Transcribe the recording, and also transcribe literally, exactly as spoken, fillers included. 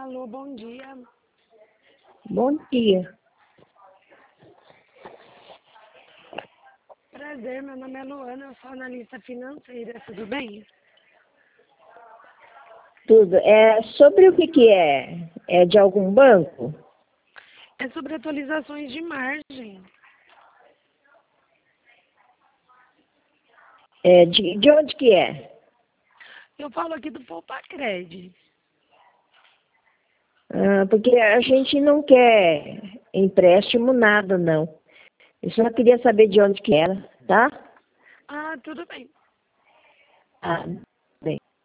Alô, bom dia. Bom dia. Prazer, meu nome é Luana, eu sou analista financeira, tudo bem? Tudo. É sobre o que que é? É de algum banco? É sobre atualizações de margem. É de, de onde que é? Eu falo aqui do Poupacred. Ah, porque a gente não quer empréstimo nada, não. Eu só queria saber de onde que era, tá? Ah, tudo bem. Ah, bem.